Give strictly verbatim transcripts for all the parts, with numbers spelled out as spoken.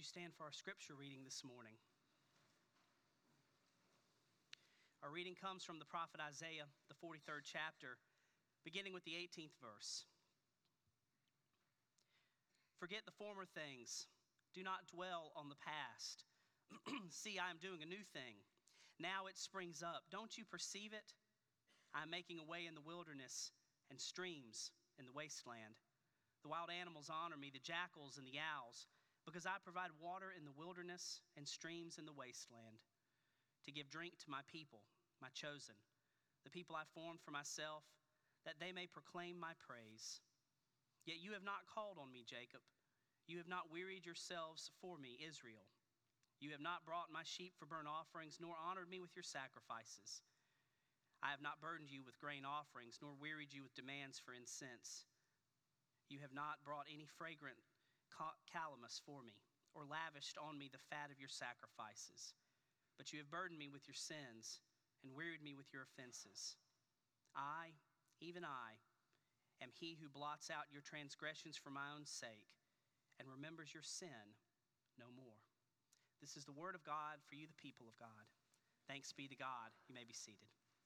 you stand for our scripture reading this morning? Our reading comes from the prophet Isaiah, the forty-third chapter, beginning with the eighteenth verse. Forget the former things. Do not dwell on the past. See, I am doing a new thing. Now it springs up. Don't you perceive it? I am making a way in the wilderness and streams in the wasteland. The wild animals honor me, the jackals and the owls, because I provide water in the wilderness and streams in the wasteland, to give drink to my people, my chosen, the people I formed for myself, that they may proclaim my praise. Yet you have not called on me, Jacob. You have not wearied yourselves for me, Israel. You have not brought my sheep for burnt offerings, nor honored me with your sacrifices. I have not burdened you with grain offerings, nor wearied you with demands for incense. You have not brought any fragrant calamus for me, or lavished on me the fat of your sacrifices. But you have burdened me with your sins and wearied me with your offenses. I, even I, am he who blots out your transgressions for my own sake and remembers your sin no more. This is the word of God for you, the people of God. Thanks be to God. You may be seated.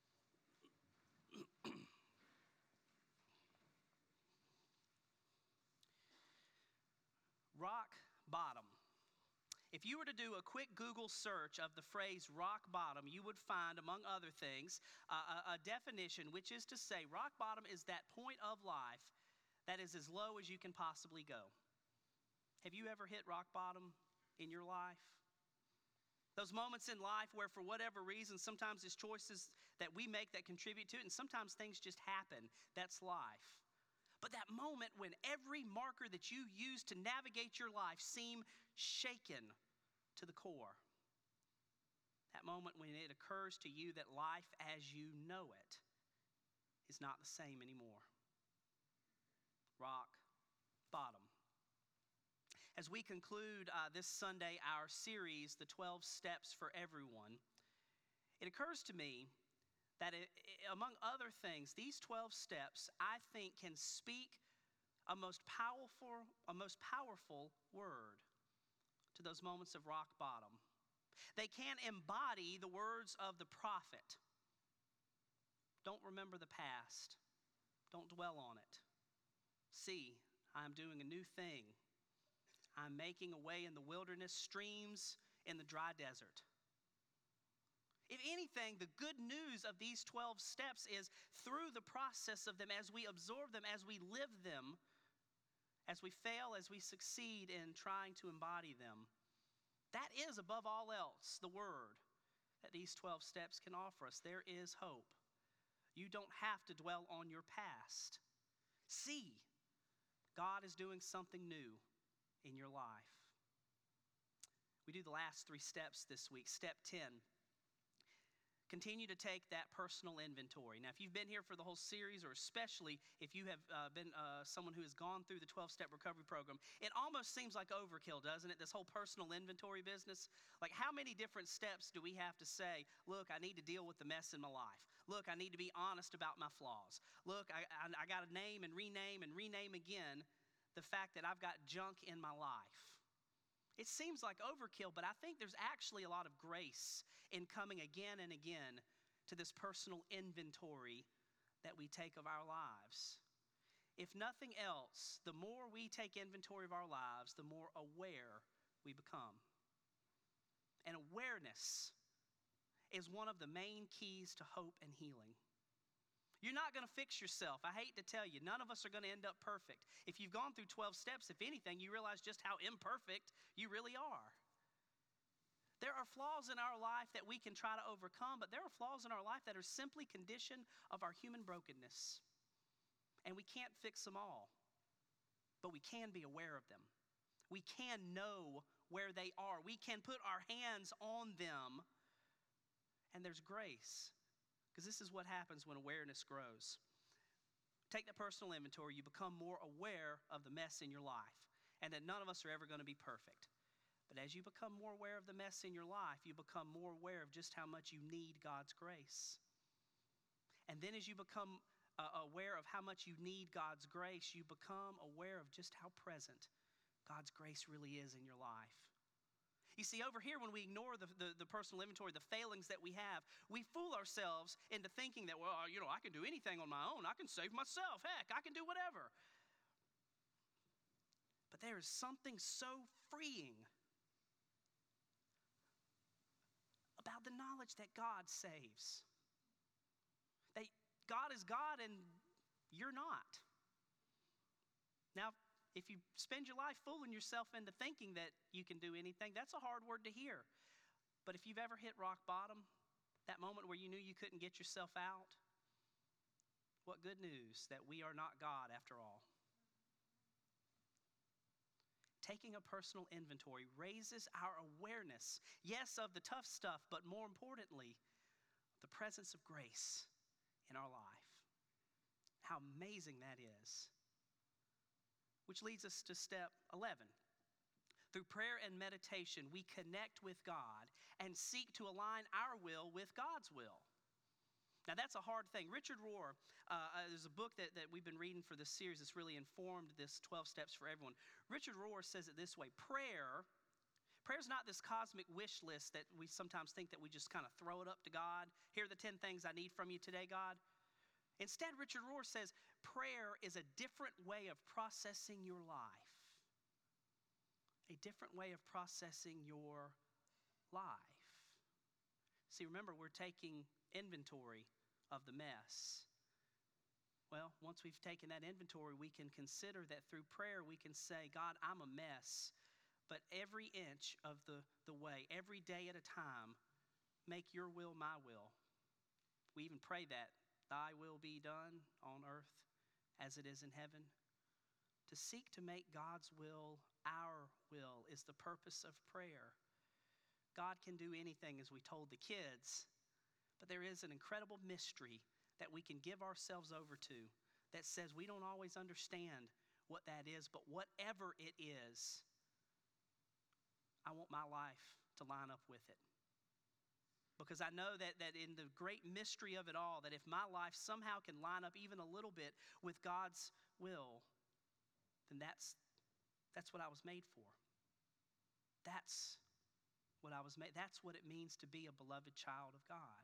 Rock bottom. If you were to do a quick Google search of the phrase rock bottom, you would find, among other things, uh, a, a definition, which is to say rock bottom is that point of life that is as low as you can possibly go. Have you ever hit rock bottom in your life? Those moments in life where, for whatever reason, sometimes it's choices that we make that contribute to it, and sometimes things just happen. That's life. But that moment when every marker that you use to navigate your life seem shaken to the core. That moment when it occurs to you that life as you know it is not the same anymore. Rock bottom. As we conclude uh, this Sunday our series, The twelve Steps for Everyone, it occurs to me that it, among other things, these twelve steps, I think, can speak a most powerful, a most powerful word to those moments of rock bottom. They can embody the words of the prophet. Don't remember the past. Don't dwell on it. See, I am doing a new thing. I'm making a way in the wilderness, streams in the dry desert. If anything, the good news of these twelve steps is through the process of them, as we absorb them, as we live them, as we fail, as we succeed in trying to embody them, that is, above all else, the word that these twelve steps can offer us. There is hope. You don't have to dwell on your past. See, God is doing something new in your life. We do the last three steps this week. Step ten. Continue to take that personal inventory. Now, if you've been here for the whole series, or especially if you have uh, been uh, someone who has gone through the twelve-step recovery program, it almost seems like overkill, doesn't it, this whole personal inventory business? Like, how many different steps do we have to say, look, I need to deal with the mess in my life. Look, I need to be honest about my flaws. Look, I, I, I got to name and rename and rename again the fact that I've got junk in my life. It seems like overkill, but I think there's actually a lot of grace in coming again and again to this personal inventory that we take of our lives. If nothing else, the more we take inventory of our lives, the more aware we become. And awareness is one of the main keys to hope and healing. You're not going to fix yourself. I hate to tell you, none of us are going to end up perfect. If you've gone through twelve steps, if anything, you realize just how imperfect you really are. There are flaws in our life that we can try to overcome, but there are flaws in our life that are simply condition of our human brokenness. And we can't fix them all, but we can be aware of them. We can know where they are. We can put our hands on them, and there's grace. Because this is what happens when awareness grows. Take that personal inventory. You become more aware of the mess in your life, and that none of us are ever going to be perfect. But as you become more aware of the mess in your life, you become more aware of just how much you need God's grace. And then as you become uh, aware of how much you need God's grace, you become aware of just how present God's grace really is in your life. You see, over here, when we ignore the, the, the personal inventory, the failings that we have, we fool ourselves into thinking that, well, you know, I can do anything on my own. I can save myself. Heck, I can do whatever. But there is something so freeing about the knowledge that God saves. That God is God and you're not. Now, if you spend your life fooling yourself into thinking that you can do anything, that's a hard word to hear. But if you've ever hit rock bottom, that moment where you knew you couldn't get yourself out, what good news that we are not God after all. Taking a personal inventory raises our awareness, yes, of the tough stuff, but more importantly, the presence of grace in our life. How amazing that is. Which leads us to step eleven. Through prayer and meditation, we connect with God and seek to align our will with God's will. Now, that's a hard thing. Richard Rohr, uh, there's a book that, that we've been reading for this series that's really informed this twelve steps for everyone. Richard Rohr says it this way: prayer, prayer is not this cosmic wish list that we sometimes think that we just kind of throw it up to God. Here are the ten things I need from you today, God. Instead, Richard Rohr says prayer is a different way of processing your life. A different way of processing your life. See, remember, we're taking inventory of the mess. Well, once we've taken that inventory, we can consider that through prayer, we can say, God, I'm a mess, but every inch of the, the way, every day at a time, make your will my will. We even pray that, thy will be done on earth as it is in heaven. To seek to make God's will our will is the purpose of prayer. God can do anything, as we told the kids, but there is an incredible mystery that we can give ourselves over to that says we don't always understand what that is, but whatever it is, I want my life to line up with it. Because I know that, that in the great mystery of it all, that if my life somehow can line up even a little bit with God's will, then that's, that's what I was made for. That's what I was made. That's what it means to be a beloved child of God.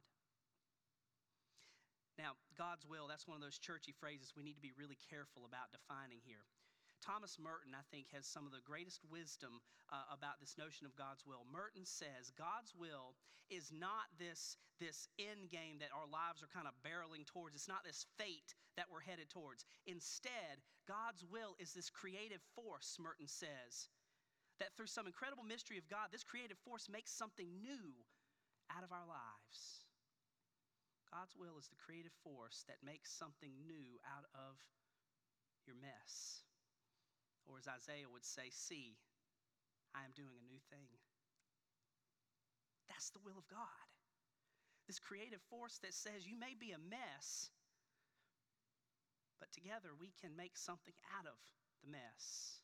Now, God's will, that's one of those churchy phrases we need to be really careful about defining here. Thomas Merton, I think, has some of the greatest wisdom uh, about this notion of God's will. Merton says God's will is not this, this end game that our lives are kind of barreling towards. It's not this fate that we're headed towards. Instead, God's will is this creative force, Merton says, that through some incredible mystery of God, this creative force makes something new out of our lives. God's will is the creative force that makes something new out of your mess. Or as Isaiah would say, see, I am doing a new thing. That's the will of God. This creative force that says you may be a mess, but together we can make something out of the mess.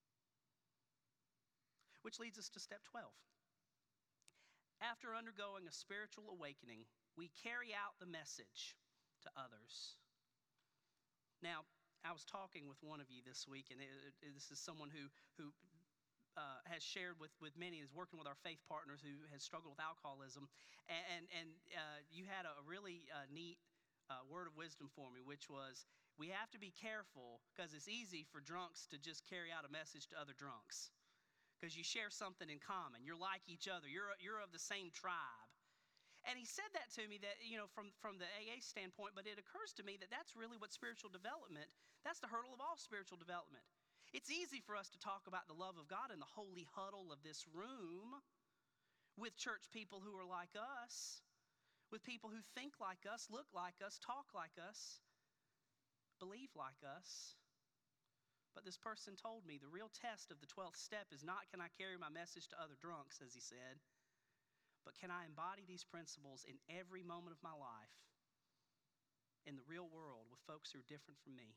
Which leads us to step twelve. After undergoing a spiritual awakening, we carry out the message to others. Now, I was talking with one of you this week, and it, it, this is someone who, who uh, has shared with, with many, is working with our faith partners who has struggled with alcoholism. And, and uh, you had a really uh, neat uh, word of wisdom for me, which was, we have to be careful because it's easy for drunks to just carry out a message to other drunks. Because you share something in common. You're like each other. You're, you're of the same tribe. And he said that to me that, you know, from, from the A A standpoint, but it occurs to me that that's really what spiritual development, that's the hurdle of all spiritual development. It's easy for us to talk about the love of God in the holy huddle of this room with church people who are like us, with people who think like us, look like us, talk like us, believe like us. But this person told me the real test of the twelfth step is not, can I carry my message to other drunks, as he said, but can I embody these principles in every moment of my life, in the real world, with folks who are different from me?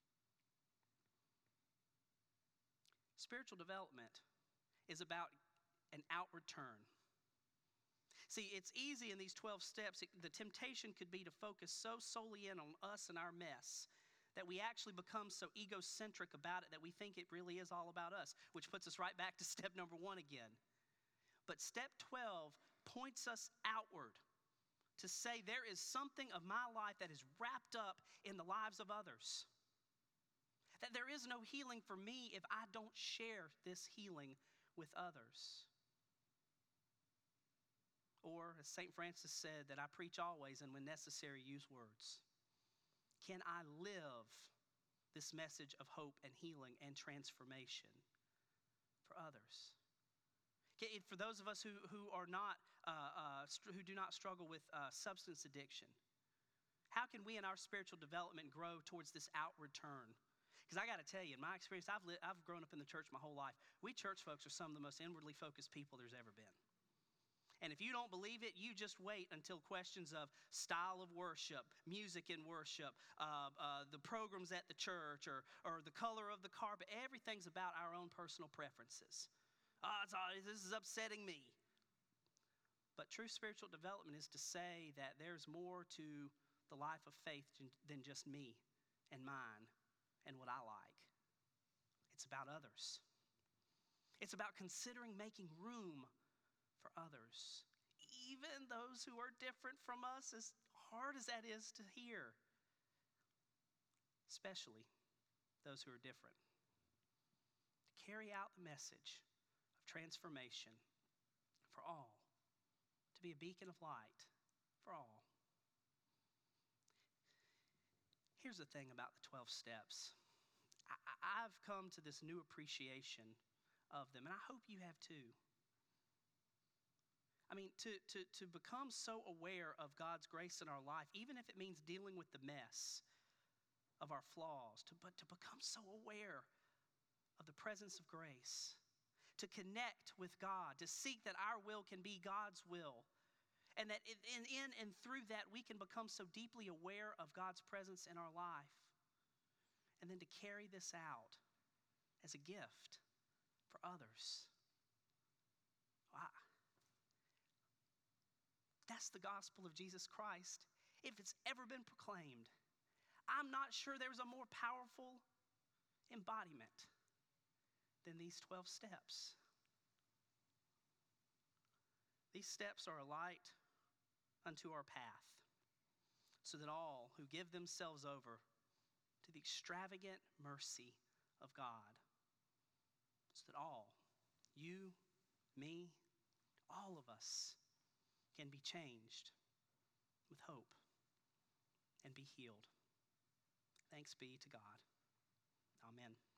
Spiritual development is about an outward turn. See, it's easy in these twelve steps. It, the temptation could be to focus so solely in on us and our mess that we actually become so egocentric about it that we think it really is all about us, which puts us right back to step number one again. But step twelve points us outward to say there is something of my life that is wrapped up in the lives of others. That there is no healing for me if I don't share this healing with others. Or, as Saint Francis said, that I preach always and when necessary use words. Can I live this message of hope and healing and transformation for others? Okay, for those of us who, who are not, uh, uh, who do not struggle with uh, substance addiction, how can we in our spiritual development grow towards this outward turn? Because I got to tell you, in my experience, I've, li- I've grown up in the church my whole life. We church folks are some of the most inwardly focused people there's ever been. And if you don't believe it, you just wait until questions of style of worship, music in worship, uh, uh, the programs at the church, or, or the color of the carpet, everything's about our own personal preferences. Oh, it's all, this is upsetting me. But true spiritual development is to say that there's more to the life of faith than just me and mine and what I like. It's about others. It's about considering making room for others, even those who are different from us, as hard as that is to hear, especially those who are different. To carry out the message of transformation for all, to be a beacon of light for all. Here's the thing about the twelve steps. I, I've come to this new appreciation of them, and I hope you have too. I mean, to, to, to become so aware of God's grace in our life, even if it means dealing with the mess of our flaws, to, but to become so aware of the presence of grace, to connect with God, to seek that our will can be God's will, and that in, in and through that we can become so deeply aware of God's presence in our life, and then to carry this out as a gift for others. Wow. That's the gospel of Jesus Christ, if it's ever been proclaimed. I'm not sure there's a more powerful embodiment than these twelve steps. These steps are a light unto our path, so that all who give themselves over to the extravagant mercy of God, so that all, you, me, all of us, can be changed with hope and be healed. Thanks be to God. Amen.